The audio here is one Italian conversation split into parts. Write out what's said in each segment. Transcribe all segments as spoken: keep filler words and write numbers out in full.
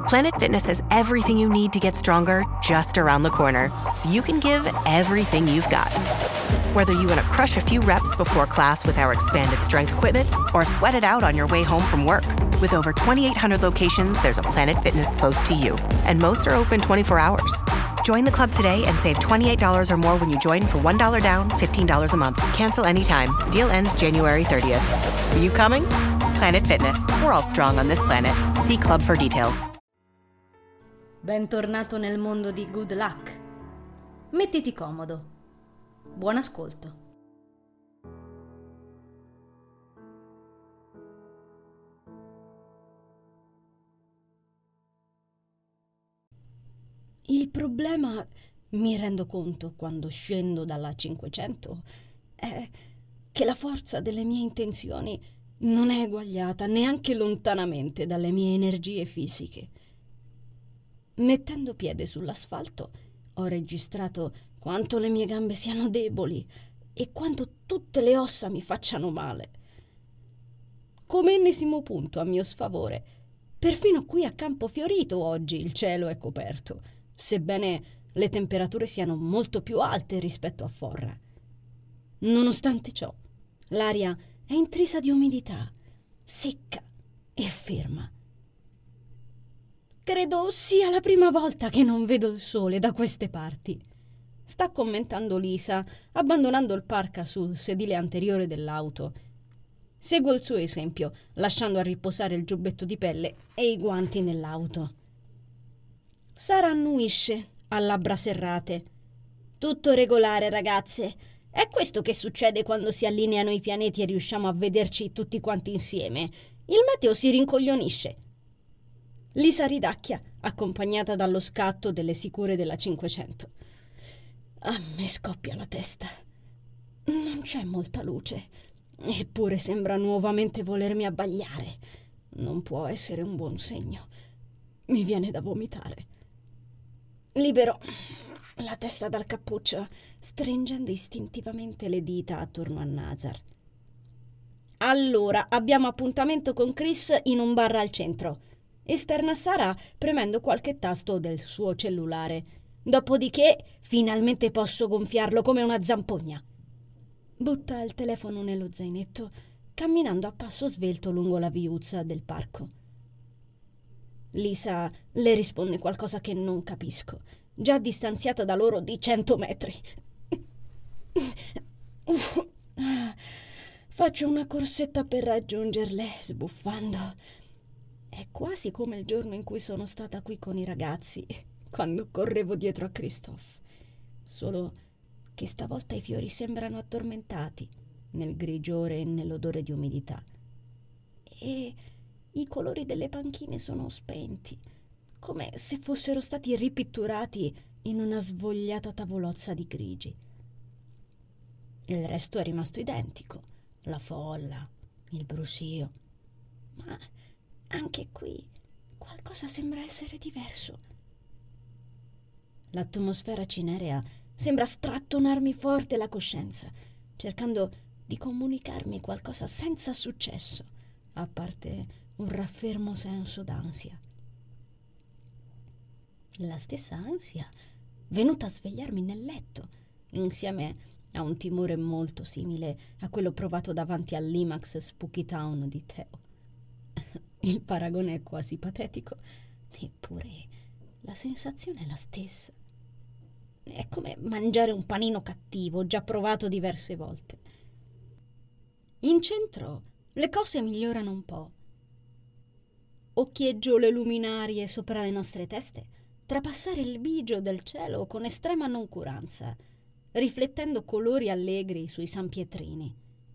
Planet Fitness has everything you need to get stronger just around the corner, so you can give everything you've got. Whether you want to crush a few reps before class with our expanded strength equipment or sweat it out on your way home from work. With over twenty-eight hundred locations, there's a Planet Fitness close to you, and most are open twenty-four hours. Join the club today and save twenty-eight dollars or more when you join for one dollar down, fifteen dollars a month. Cancel anytime. Deal ends January thirtieth. Are you coming? Planet Fitness. We're all strong on this planet. See club for details. Bentornato nel mondo di Good Luck. Mettiti comodo. Buon ascolto. Il problema, mi rendo conto quando scendo dalla cinquecento, è che la forza delle mie intenzioni non è eguagliata neanche lontanamente dalle mie energie fisiche. Mettendo piede sull'asfalto, ho registrato quanto le mie gambe siano deboli e quanto tutte le ossa mi facciano male. Come ennesimo punto a mio sfavore, perfino qui a Campofiorito oggi il cielo è coperto, sebbene le temperature siano molto più alte rispetto a Forra. Nonostante ciò, l'aria è intrisa di umidità, secca e ferma. Credo sia la prima volta che non vedo il sole da queste parti. Sta commentando Lisa, abbandonando il parka sul sedile anteriore dell'auto. Seguo il suo esempio, lasciando a riposare il giubbetto di pelle e i guanti nell'auto. Sara annuisce, ha labbra serrate. Tutto regolare, ragazze. È questo che succede quando si allineano i pianeti e riusciamo a vederci tutti quanti insieme. Il meteo si rincoglionisce. Lisa ridacchia, accompagnata dallo scatto delle sicure della cinquecento. A me scoppia la testa. Non c'è molta luce, eppure sembra nuovamente volermi abbagliare. Non può essere un buon segno. Mi viene da vomitare. Libero la testa dal cappuccio, stringendo istintivamente le dita attorno a Nazar. Allora, abbiamo appuntamento con Chris in un bar al centro. Esterna Sara premendo qualche tasto del suo cellulare. Dopodiché finalmente posso gonfiarlo come una zampogna. Butta il telefono nello zainetto, camminando a passo svelto lungo la viuzza del parco. Lisa le risponde qualcosa che non capisco, già distanziata da loro di cento metri. Faccio una corsetta per raggiungerle, sbuffando. È quasi come il giorno in cui sono stata qui con i ragazzi, quando correvo dietro a Christophe. Solo che stavolta i fiori sembrano addormentati nel grigiore e nell'odore di umidità. E i colori delle panchine sono spenti, come se fossero stati ripitturati in una svogliata tavolozza di grigi. Il resto è rimasto identico, la folla, il brusio. Ma anche qui qualcosa sembra essere diverso. L'atmosfera cinerea sembra strattonarmi forte la coscienza, cercando di comunicarmi qualcosa senza successo, a parte un raffermo senso d'ansia. La stessa ansia venuta a svegliarmi nel letto, insieme a un timore molto simile a quello provato davanti all'Imax Spooky Town di Teo. Il paragone è quasi patetico, eppure la sensazione è la stessa. È come mangiare un panino cattivo, già provato diverse volte. In centro le cose migliorano un po'. Occhieggio le luminarie sopra le nostre teste, trapassare il bigio del cielo con estrema noncuranza, riflettendo colori allegri sui sanpietrini.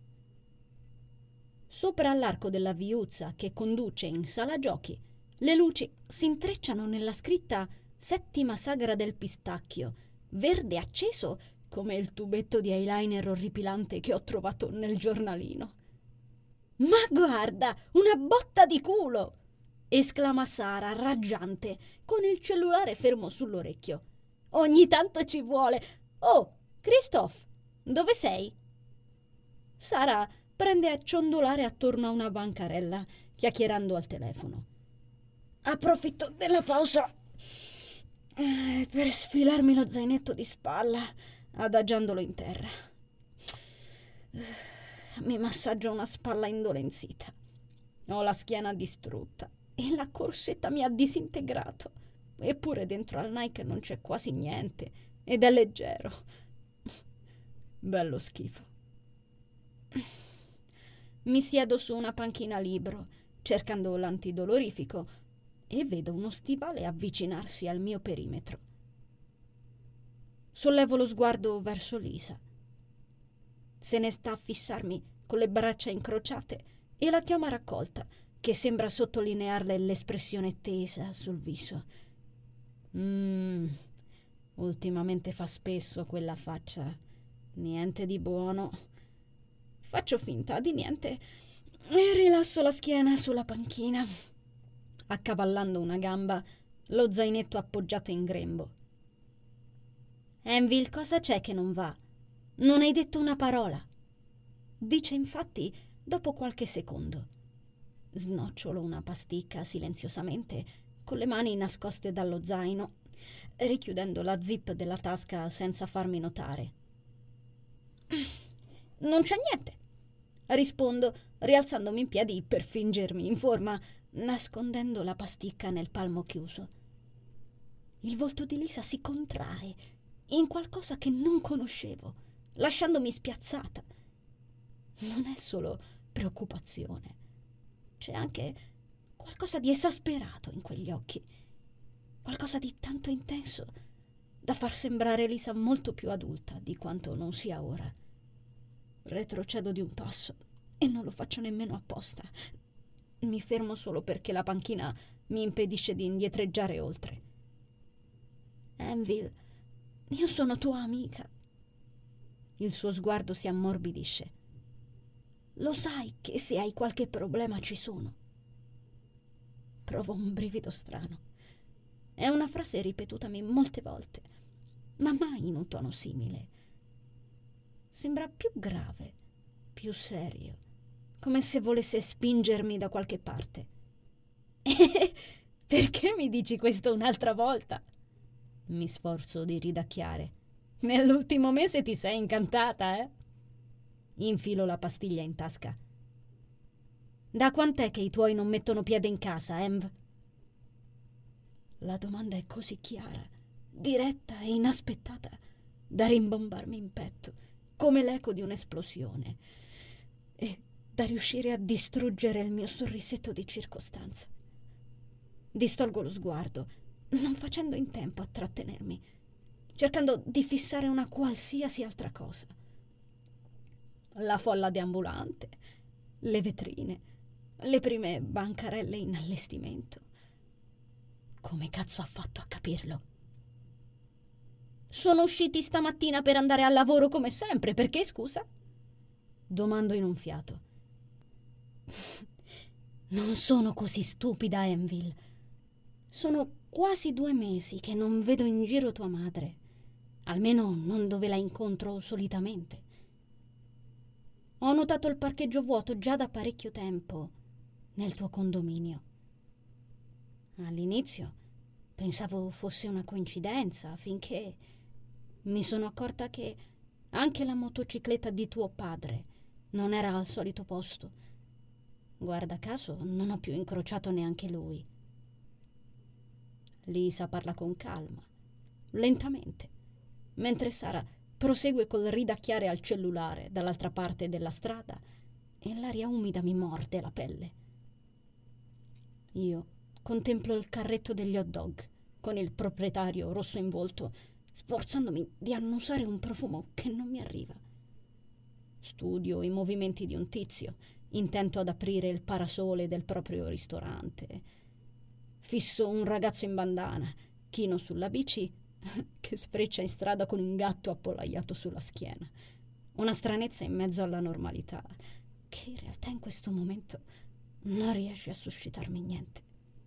Sopra l'arco della viuzza che conduce in sala giochi, le luci si intrecciano nella scritta Settima Sagra del Pistacchio, verde acceso come il tubetto di eyeliner orripilante che ho trovato nel giornalino. «Ma guarda, una botta di culo!» esclama Sara, raggiante, con il cellulare fermo sull'orecchio. «Ogni tanto ci vuole! Oh, Christophe, dove sei?» Sara prende a ciondolare attorno a una bancarella, chiacchierando al telefono. approfitto della pausa eh, per sfilarmi lo zainetto di spalla, adagiandolo in terra. Mi massaggio una spalla indolenzita. Ho la schiena distrutta e la corsetta mi ha disintegrato. Eppure dentro al Nike non c'è quasi niente ed è leggero. Bello schifo. Mi siedo su una panchina libero, cercando l'antidolorifico, e vedo uno stivale avvicinarsi al mio perimetro. Sollevo lo sguardo verso Lisa. Se ne sta a fissarmi con le braccia incrociate e la chioma raccolta, che sembra sottolinearle l'espressione tesa sul viso. Mmm, ultimamente fa spesso quella faccia. Niente di buono. Faccio finta di niente e rilasso la schiena sulla panchina, accavallando una gamba, lo zainetto appoggiato in grembo. Envil, cosa c'è che non va? Non hai detto una parola. Dice infatti dopo qualche secondo. Snocciolo una pasticca silenziosamente, con le mani nascoste dallo zaino, richiudendo la zip della tasca senza farmi notare. Non c'è niente, rispondo, rialzandomi in piedi per fingermi in forma, nascondendo la pasticca nel palmo chiuso. Il volto di Lisa si contrae in qualcosa che non conoscevo, lasciandomi spiazzata. Non è solo preoccupazione, c'è anche qualcosa di esasperato in quegli occhi, qualcosa di tanto intenso da far sembrare Lisa molto più adulta di quanto non sia ora. Retrocedo di un passo e non lo faccio nemmeno apposta. Mi fermo solo perché la panchina mi impedisce di indietreggiare oltre. Envil, io sono tua amica. Il suo sguardo si ammorbidisce. Lo sai che se hai qualche problema ci sono. Provo un brivido strano. È una frase ripetutami molte volte, ma mai in un tono simile. Sembra più grave, più serio, come se volesse spingermi da qualche parte. Perché mi dici questo un'altra volta? Mi sforzo di ridacchiare. Nell'ultimo mese ti sei incantata, eh? Infilo la pastiglia in tasca. Da quant'è che i tuoi non mettono piede in casa, Env? La domanda è così chiara, diretta e inaspettata, da rimbombarmi in petto, come l'eco di un'esplosione, e da riuscire a distruggere il mio sorrisetto di circostanza. Distolgo lo sguardo, non facendo in tempo a trattenermi, cercando di fissare una qualsiasi altra cosa. La folla deambulante, le vetrine, le prime bancarelle in allestimento. Come cazzo ha fatto a capirlo? Sono usciti stamattina per andare al lavoro come sempre, perché scusa? Domando in un fiato. Non sono così stupida, Envil. Sono quasi due mesi che non vedo in giro tua madre, almeno non dove la incontro solitamente. Ho notato il parcheggio vuoto già da parecchio tempo nel tuo condominio. All'inizio pensavo fosse una coincidenza, finché mi sono accorta che anche la motocicletta di tuo padre non era al solito posto. Guarda caso non ho più incrociato neanche lui. Lisa parla con calma, lentamente, mentre Sara prosegue col ridacchiare al cellulare dall'altra parte della strada e l'aria umida mi morde la pelle. Io contemplo il carretto degli hot dog con il proprietario rosso in volto, sforzandomi di annusare un profumo che non mi arriva. Studio i movimenti di un tizio, intento ad aprire il parasole del proprio ristorante. Fisso un ragazzo in bandana, chino sulla bici, che sfreccia in strada con un gatto appollaiato sulla schiena. Una stranezza in mezzo alla normalità, che in realtà in questo momento non riesce a suscitarmi niente.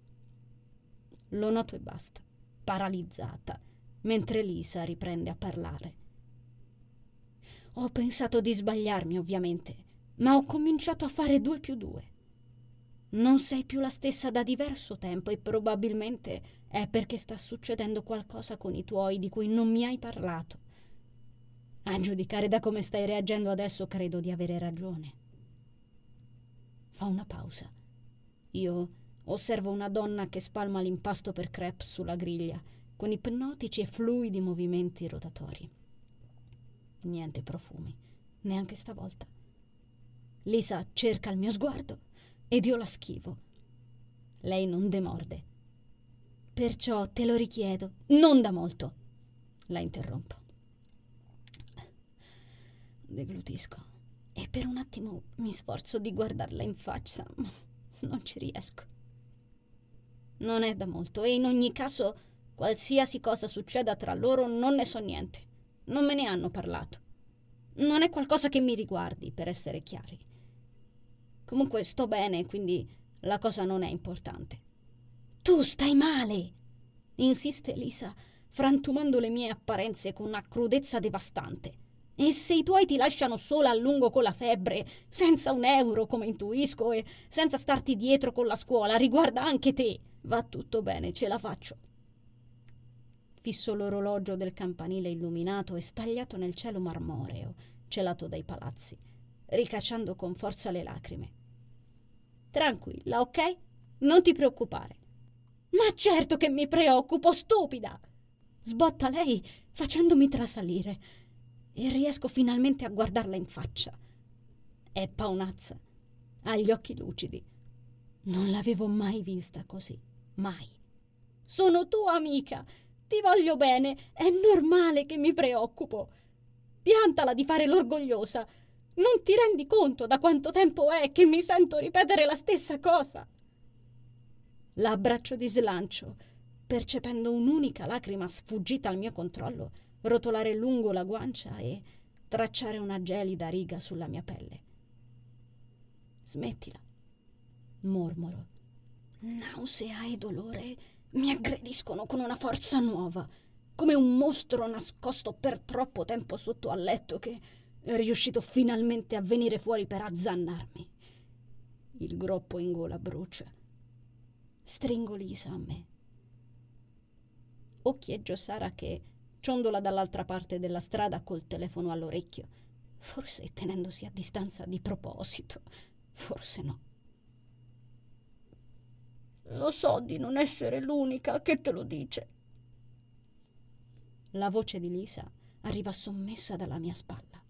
Lo noto e basta, paralizzata, mentre Lisa riprende a parlare. Ho pensato di sbagliarmi, ovviamente, ma ho cominciato a fare due più due. Non sei più la stessa da diverso tempo e probabilmente è perché sta succedendo qualcosa con i tuoi di cui non mi hai parlato. A giudicare da come stai reagendo adesso, credo di avere ragione. Fa una pausa. Io osservo una donna che spalma l'impasto per crepe sulla griglia, con ipnotici e fluidi movimenti rotatori. Niente profumi, neanche stavolta. Lisa cerca il mio sguardo ed io la schivo. Lei non demorde. Perciò te lo richiedo, non da molto. La interrompo. Deglutisco e per un attimo mi sforzo di guardarla in faccia, ma non ci riesco. Non è da molto e in ogni caso, qualsiasi cosa succeda tra loro, non ne so niente. Non me ne hanno parlato. Non è qualcosa che mi riguardi, per essere chiari. Comunque sto bene, quindi la cosa non è importante. Tu stai male, insiste Lisa, frantumando le mie apparenze con una crudezza devastante. E se i tuoi ti lasciano sola a lungo con la febbre, senza un euro, come intuisco, e senza starti dietro con la scuola, riguarda anche te. Va tutto bene, ce la faccio. Fisso l'orologio del campanile illuminato e stagliato nel cielo marmoreo, celato dai palazzi, ricacciando con forza le lacrime. Tranquilla, ok? Non ti preoccupare. Ma certo che mi preoccupo, stupida! Sbotta lei, facendomi trasalire, e riesco finalmente a guardarla in faccia. È paonazza, ha gli occhi lucidi. Non l'avevo mai vista così, mai. Sono tua amica, ti voglio bene, è normale che mi preoccupo. Piantala di fare l'orgogliosa. Non ti rendi conto da quanto tempo è che mi sento ripetere la stessa cosa? La abbraccio di slancio, percependo un'unica lacrima sfuggita al mio controllo rotolare lungo la guancia e tracciare una gelida riga sulla mia pelle. Smettila, mormoro. Nausea e dolore mi aggrediscono con una forza nuova, come un mostro nascosto per troppo tempo sotto al letto che è riuscito finalmente a venire fuori per azzannarmi. Il groppo in gola brucia. Stringo Lisa a me. Occhieggio Sara che ciondola dall'altra parte della strada col telefono all'orecchio, forse tenendosi a distanza di proposito, forse no. Lo so di non essere l'unica che te lo dice. La voce di Lisa arriva sommessa dalla mia spalla.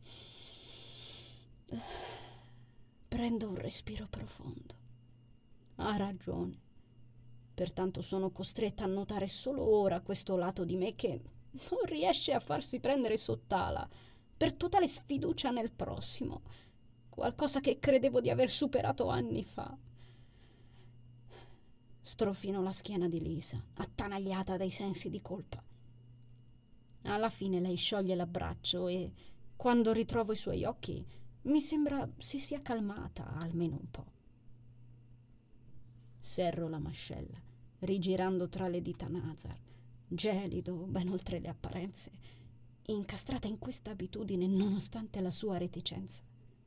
Prendo un respiro profondo. Ha ragione. Pertanto sono costretta a notare solo ora questo lato di me che non riesce a farsi prendere sott'ala per totale sfiducia nel prossimo, qualcosa che credevo di aver superato anni fa. Strofino la schiena di Lisa, attanagliata dai sensi di colpa. Alla fine lei scioglie l'abbraccio e, quando ritrovo i suoi occhi, mi sembra si sia calmata almeno un po'. Serro la mascella, rigirando tra le dita Nazar, gelido ben oltre le apparenze, incastrata in questa abitudine nonostante la sua reticenza.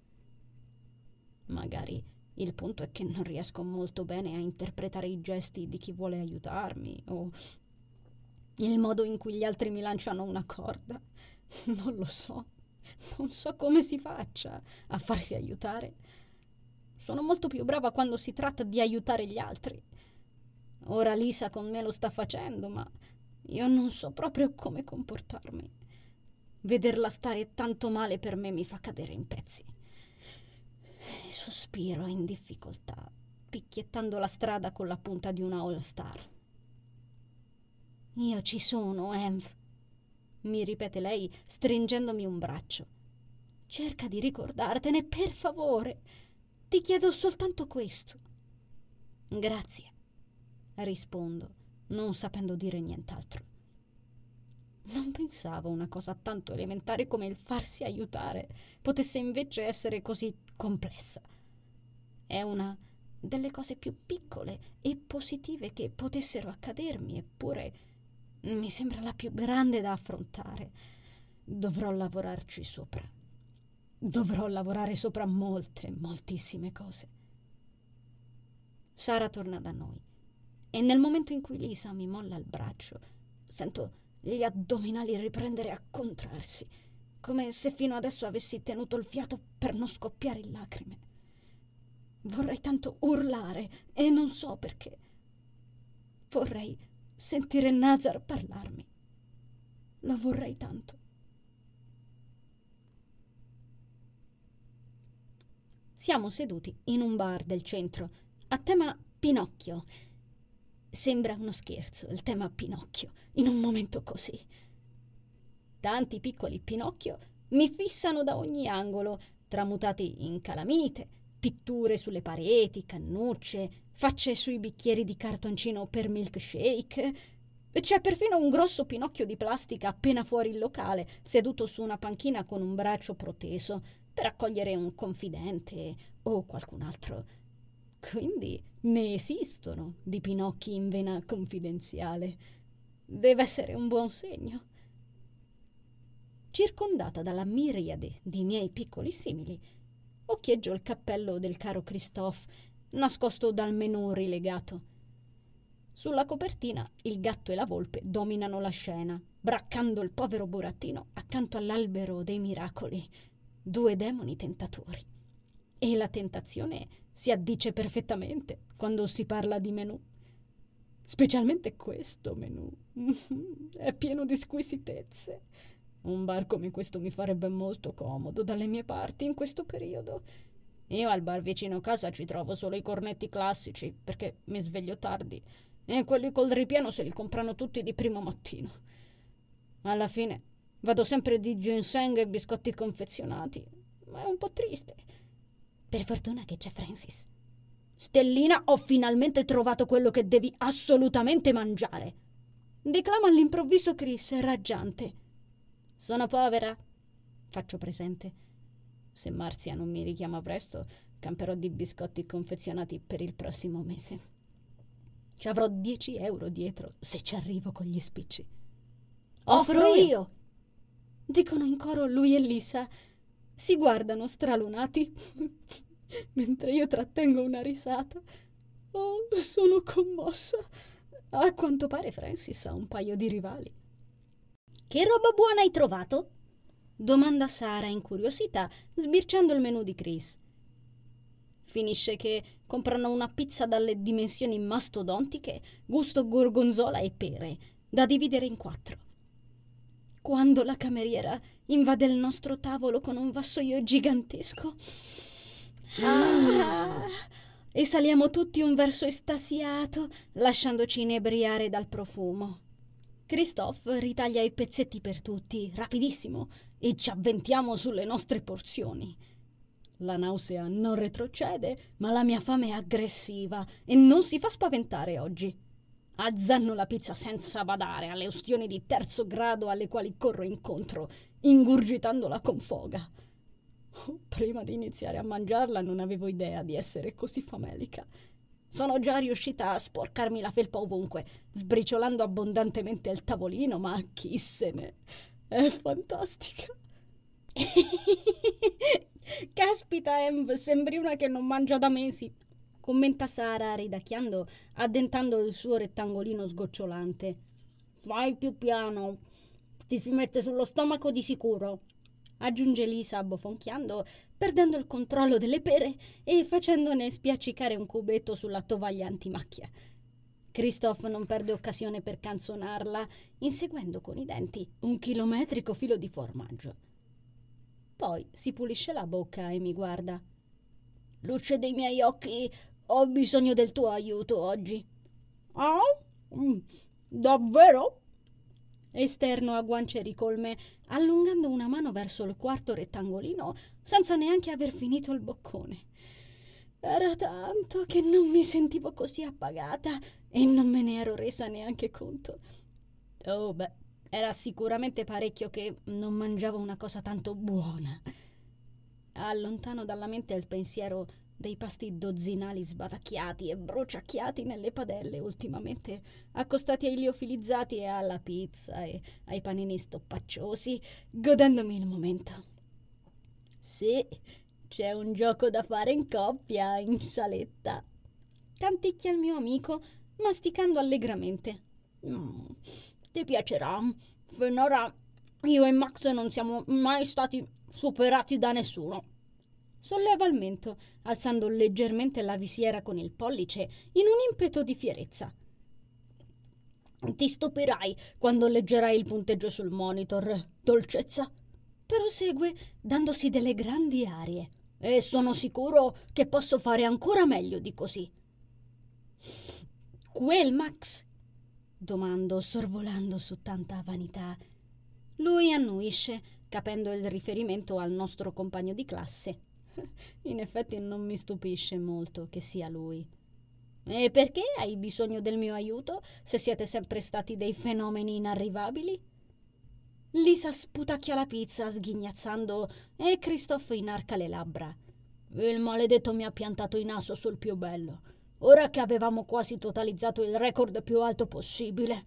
Magari il punto è che non riesco molto bene a interpretare i gesti di chi vuole aiutarmi o il modo in cui gli altri mi lanciano una corda. Non lo so. Non so come si faccia a farsi aiutare. Sono molto più brava quando si tratta di aiutare gli altri. Ora Lisa con me lo sta facendo, ma io non so proprio come comportarmi. Vederla stare tanto male per me mi fa cadere in pezzi. Sospiro in difficoltà, picchiettando la strada con la punta di una All Star. Io ci sono, Env, mi ripete lei stringendomi un braccio. Cerca di ricordartene, per favore. Ti chiedo soltanto questo. Grazie, rispondo, non sapendo dire nient'altro. Non pensavo una cosa tanto elementare come il farsi aiutare potesse invece essere così complessa. È una delle cose più piccole e positive che potessero accadermi, eppure mi sembra la più grande da affrontare. Dovrò lavorarci sopra. Dovrò lavorare sopra molte, moltissime cose. Sara torna da noi e nel momento in cui Lisa mi molla il braccio, sento gli addominali riprendere a contrarsi, come se fino adesso avessi tenuto il fiato per non scoppiare in lacrime. Vorrei tanto urlare e non so perché. Vorrei sentire Nazar parlarmi. Lo vorrei tanto. Siamo seduti in un bar del centro, a tema Pinocchio. Sembra uno scherzo, il tema Pinocchio, in un momento così. Tanti piccoli Pinocchio mi fissano da ogni angolo, tramutati in calamite, pitture sulle pareti, cannucce, facce sui bicchieri di cartoncino per milkshake. C'è perfino un grosso Pinocchio di plastica appena fuori il locale, seduto su una panchina con un braccio proteso, per accogliere un confidente o qualcun altro. Quindi ne esistono di Pinocchi in vena confidenziale. Deve essere un buon segno. Circondata dalla miriade di miei piccoli simili, occhieggio il cappello del caro Christophe, nascosto dal menù rilegato. Sulla copertina il gatto e la volpe dominano la scena, braccando il povero burattino accanto all'albero dei miracoli, due demoni tentatori. E la tentazione si addice perfettamente quando si parla di menù. Specialmente questo menù. È pieno di squisitezze. Un bar come questo mi farebbe molto comodo dalle mie parti in questo periodo. Io al bar vicino casa ci trovo solo i cornetti classici, perché mi sveglio tardi, e quelli col ripieno se li comprano tutti di primo mattino. Alla fine vado sempre di ginseng e biscotti confezionati, ma è un po' triste. Per fortuna che c'è Francis. Stellina, ho finalmente trovato quello che devi assolutamente mangiare. Declama all'improvviso Chris, raggiante. Sono povera? Faccio presente. Se Marzia non mi richiama presto, camperò di biscotti confezionati per il prossimo mese. Ci avrò dieci euro dietro se ci arrivo con gli spicci. Offro io! Dicono in coro lui e Lisa. Si guardano stralunati mentre io trattengo una risata. Oh, sono commossa. A quanto pare Francis ha un paio di rivali. Che roba buona hai trovato? Domanda Sara incuriosita, sbirciando il menù di Chris. Finisce che comprano una pizza dalle dimensioni mastodontiche, gusto gorgonzola e pere, da dividere in quattro. Quando la cameriera invade il nostro tavolo con un vassoio gigantesco, ah, e saliamo tutti un verso estasiato, lasciandoci inebriare dal profumo. Christophe ritaglia i pezzetti per tutti, rapidissimo, e ci avventiamo sulle nostre porzioni. La nausea non retrocede, ma la mia fame è aggressiva e non si fa spaventare oggi. Azzanno la pizza senza badare alle ustioni di terzo grado alle quali corro incontro, ingurgitandola con foga. Prima di iniziare a mangiarla non avevo idea di essere così famelica. Sono già riuscita a sporcarmi la felpa ovunque, sbriciolando abbondantemente il tavolino, ma chi se ne... È fantastica. Caspita, Emv, sembri una che non mangia da mesi, commenta Sara ridacchiando, addentando il suo rettangolino sgocciolante. Vai più piano, ti si mette sullo stomaco di sicuro, aggiunge Lisa bofonchiando, perdendo il controllo delle pere e facendone spiaccicare un cubetto sulla tovaglia antimacchia. Christophe non perde occasione per canzonarla, inseguendo con i denti un chilometrico filo di formaggio. Poi si pulisce la bocca e mi guarda. Luce dei miei occhi, ho bisogno del tuo aiuto oggi. Ah? Mm, davvero? Esterno a guance ricolme, allungando una mano verso il quarto rettangolino senza neanche aver finito il boccone. Era tanto che non mi sentivo così appagata e non me ne ero resa neanche conto. Oh beh, era sicuramente parecchio che non mangiavo una cosa tanto buona. Allontano dalla mente il pensiero dei pasti dozzinali sbatacchiati e bruciacchiati nelle padelle ultimamente, accostati ai liofilizzati e alla pizza e ai panini stoppacciosi, godendomi il momento. Sì, c'è un gioco da fare in coppia, in saletta. canticchia il mio amico, masticando allegramente. Mm, ti piacerà. Finora io e Max non siamo mai stati superati da nessuno. Solleva il mento, alzando leggermente la visiera con il pollice in un impeto di fierezza. Ti stupirai quando leggerai il punteggio sul monitor, dolcezza. Prosegue dandosi delle grandi arie. E sono sicuro che posso fare ancora meglio di così. Quel Max? Domando, sorvolando su tanta vanità. Lui annuisce, capendo il riferimento al nostro compagno di classe. In effetti non mi stupisce molto che sia lui. E perché hai bisogno del mio aiuto, se siete sempre stati dei fenomeni inarrivabili? Lisa sputacchia la pizza sghignazzando e Christophe inarca le labbra. Il maledetto mi ha piantato in asso sul più bello. Ora che avevamo quasi totalizzato il record più alto possibile.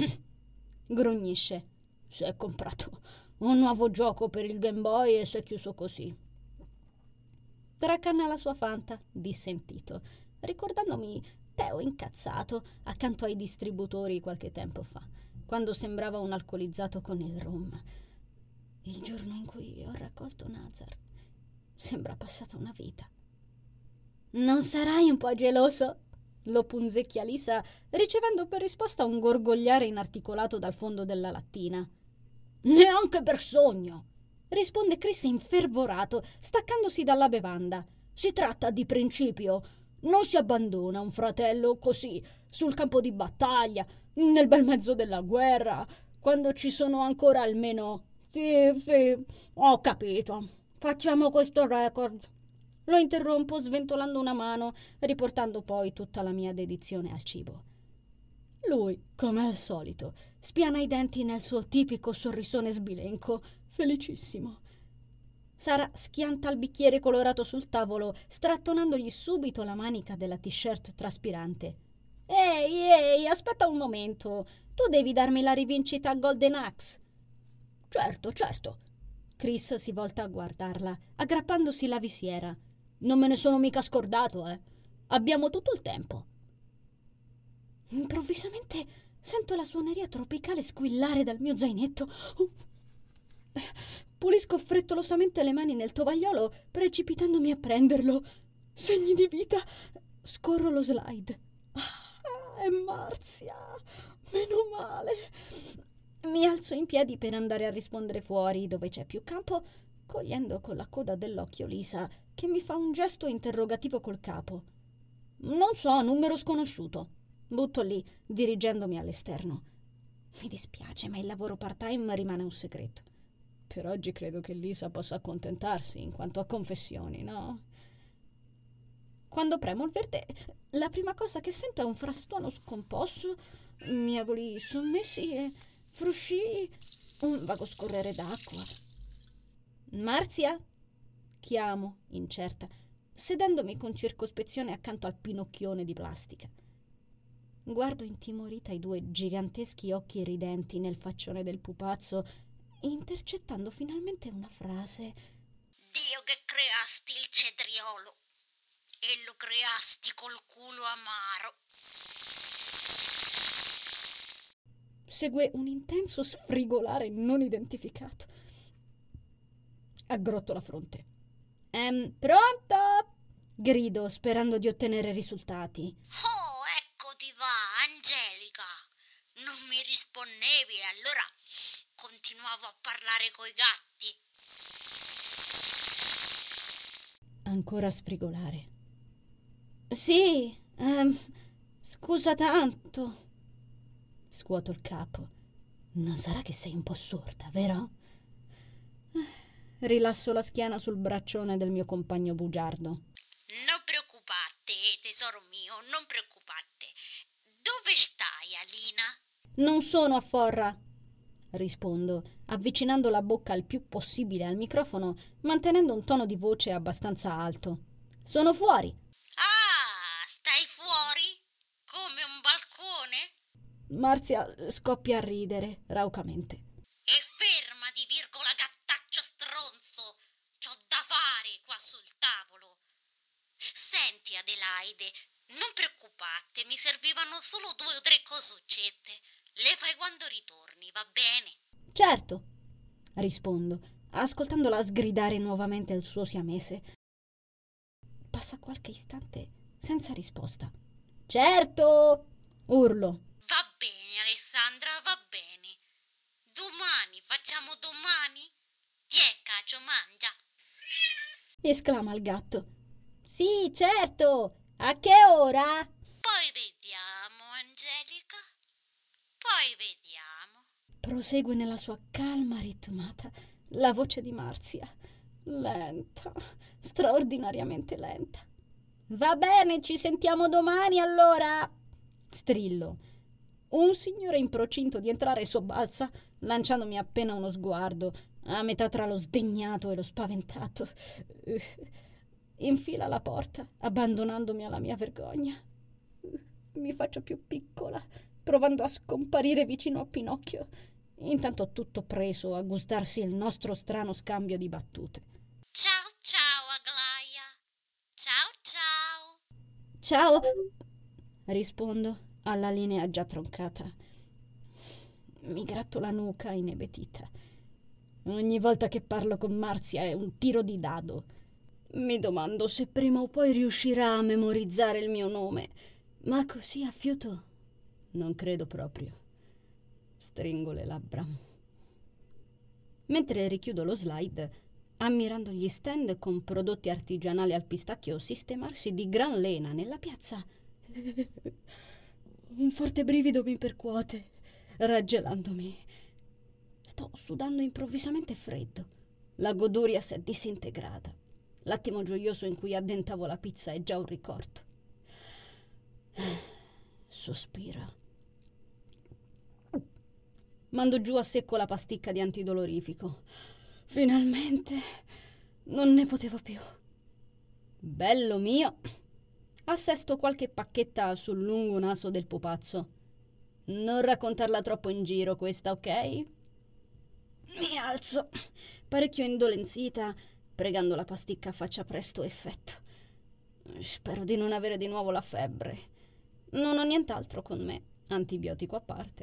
Grugnisce. Si è comprato un nuovo gioco per il Game Boy e si è chiuso così. Tracanna la sua Fanta, dissentito, ricordandomi Teo incazzato accanto ai distributori qualche tempo fa, quando sembrava un alcolizzato con il rum. Il giorno in cui ho raccolto Nazar. Sembra passata una vita. Non sarai un po' geloso? Lo punzecchia Lisa, ricevendo per risposta un gorgogliare inarticolato dal fondo della lattina. Neanche per sogno, risponde Chris infervorato, staccandosi dalla bevanda. Si tratta di principio. Non si abbandona un fratello così, sul campo di battaglia, nel bel mezzo della guerra, quando ci sono ancora almeno... Sì, sì, ho capito. Facciamo questo record. Lo interrompo sventolando una mano, riportando poi tutta la mia dedizione al cibo. Lui, come al solito, spiana i denti nel suo tipico sorrisone sbilenco, felicissimo. Sara schianta il bicchiere colorato sul tavolo, strattonandogli subito la manica della t-shirt traspirante. Ehi, ehi, aspetta un momento. Tu devi darmi la rivincita a Golden Axe. Certo, certo. Chris si volta a guardarla, aggrappandosi la visiera. Non me ne sono mica scordato, eh. Abbiamo tutto il tempo. Improvvisamente sento la suoneria tropicale squillare dal mio zainetto. Uh. Pulisco frettolosamente le mani nel tovagliolo, precipitandomi a prenderlo. Segni di vita. Scorro lo slide. Ah, è Marzia. Meno male. Mi alzo in piedi per andare a rispondere fuori, dove c'è più campo, cogliendo con la coda dell'occhio Lisa, che mi fa un gesto interrogativo col capo. Non so, numero sconosciuto. Butto lì, dirigendomi all'esterno. Mi dispiace, ma il lavoro part-time rimane un segreto. Per oggi credo che Lisa possa accontentarsi in quanto a confessioni, no? Quando premo il verde, la prima cosa che sento è un frastuono scomposto, miagoli sommessi e frusci, un vago scorrere d'acqua. Marzia? Chiamo, incerta, sedendomi con circospezione accanto al pinocchione di plastica. Guardo intimorita i due giganteschi occhi ridenti nel faccione del pupazzo, intercettando finalmente una frase. Dio che creasti il cetriolo e lo creasti col culo amaro. Segue un intenso sfrigolare non identificato. Aggrotto la fronte. Ehm, pronto? Grido, sperando di ottenere risultati. Oh, eccoti va, Angelica. Non mi rispondevi e allora continuavo a parlare coi gatti. Ancora sfrigolare. Sì, ehm, scusa tanto. Scuoto il capo. Non sarà che sei un po' sorda, vero? Rilasso la schiena sul braccione del mio compagno bugiardo. Non preoccupate, tesoro mio, non preoccupate. Dove stai, Alina? Non sono a Forra, rispondo, avvicinando la bocca il più possibile al microfono, mantenendo un tono di voce abbastanza alto. Sono fuori. Ah, stai fuori? Come un balcone? Marzia scoppia a ridere raucamente. E fermati, virgola gattaccio stronzo. C'ho da fare qua sul tavolo. Senti, Adelaide, non preoccuparti. ritorni, va bene? Certo, rispondo, ascoltandola sgridare nuovamente il suo siamese. Passa qualche istante senza risposta. Certo! Urlo. Va bene, Alessandra, va bene. Domani, facciamo domani? Tiè, Cacio, mangia. Esclama il gatto. Sì, certo! A che ora? Poi vediamo, Angelica. Poi vediamo. Prosegue nella sua calma ritmata la voce di Marzia. Lenta, straordinariamente lenta. Va bene, ci sentiamo domani allora. Strillo. Un signore in procinto di entrare sobbalza, lanciandomi appena uno sguardo, a metà tra lo sdegnato e lo spaventato. Infila la porta, abbandonandomi alla mia vergogna. Mi faccio più piccola, provando a scomparire vicino a Pinocchio, intanto tutto preso a gustarsi il nostro strano scambio di battute. Ciao, ciao, Aglaia. Ciao, ciao. Ciao, rispondo alla linea già troncata. Mi gratto la nuca inebetita. Ogni volta che parlo con Marzia è un tiro di dado. Mi domando se prima o poi riuscirà a memorizzare il mio nome, ma così a fiuto non credo proprio. Stringo le labbra. Mentre richiudo lo slide, ammirando gli stand con prodotti artigianali al pistacchio sistemarsi di gran lena nella piazza, un forte brivido mi percuote, raggelandomi. Sto sudando improvvisamente freddo. La goduria si è disintegrata. L'attimo gioioso in cui addentavo la pizza è già un ricordo. Sospiro. Mando giù a secco la pasticca di antidolorifico. Finalmente non ne potevo più. Bello mio. Assesto qualche pacchetta sul lungo naso del pupazzo. Non raccontarla troppo in giro questa, ok? Mi alzo, parecchio indolenzita, pregando la pasticca faccia presto effetto. Spero di non avere di nuovo la febbre. Non ho nient'altro con me, antibiotico a parte.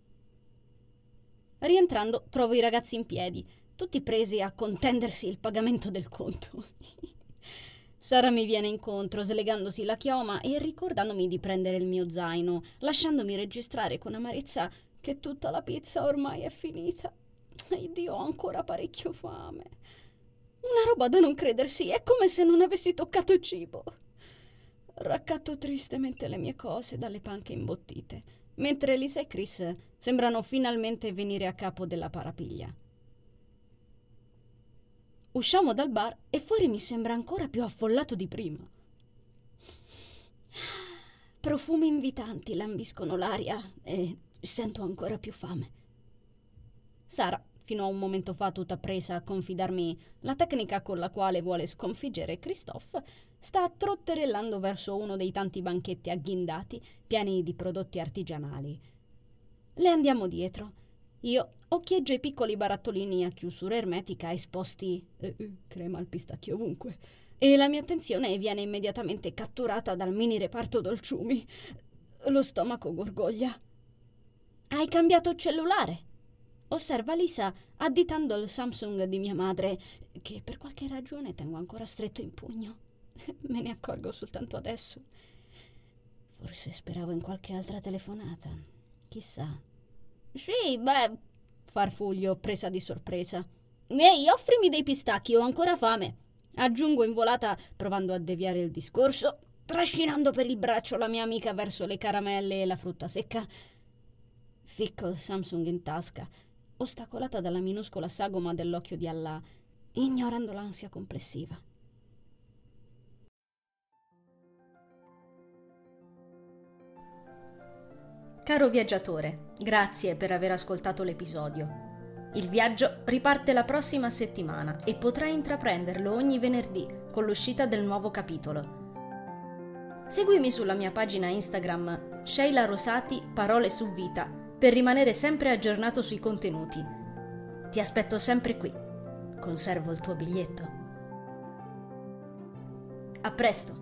Rientrando trovo i ragazzi in piedi, tutti presi a contendersi il pagamento del conto. Sara mi viene incontro, slegandosi la chioma e ricordandomi di prendere il mio zaino, lasciandomi registrare con amarezza che tutta la pizza ormai è finita. Ed io ho ancora parecchio fame. Una roba da non credersi, è come se non avessi toccato cibo. Raccatto tristemente le mie cose dalle panche imbottite, mentre Lisa e Chris sembrano finalmente venire a capo della parapiglia. Usciamo dal bar e fuori mi sembra ancora più affollato di prima. Profumi invitanti lambiscono l'aria e sento ancora più fame. Sara, fino a un momento fa tutta presa a confidarmi la tecnica con la quale vuole sconfiggere Christophe, sta trotterellando verso uno dei tanti banchetti agghindati pieni di prodotti artigianali. Le andiamo dietro. Io occhieggio i piccoli barattolini a chiusura ermetica esposti, eh, crema al pistacchio ovunque, e la mia attenzione viene immediatamente catturata dal mini reparto dolciumi. Lo stomaco gorgoglia. Hai cambiato cellulare? Osserva Lisa additando il Samsung di mia madre, che per qualche ragione tengo ancora stretto in pugno. Me ne accorgo soltanto adesso. Forse speravo in qualche altra telefonata. Chissà. Sì, beh, farfuglio, presa di sorpresa. Ehi, offrimi dei pistacchi, ho ancora fame. Aggiungo in volata, provando a deviare il discorso, trascinando per il braccio la mia amica verso le caramelle e la frutta secca. Ficco il Samsung in tasca, ostacolata dalla minuscola sagoma dell'occhio di Allah, ignorando l'ansia complessiva. Caro viaggiatore, grazie per aver ascoltato l'episodio. Il viaggio riparte la prossima settimana e potrai intraprenderlo ogni venerdì con l'uscita del nuovo capitolo. Seguimi sulla mia pagina Instagram Sheila Rosati Parole su Vita per rimanere sempre aggiornato sui contenuti. Ti aspetto sempre qui. Conservo il tuo biglietto. A presto!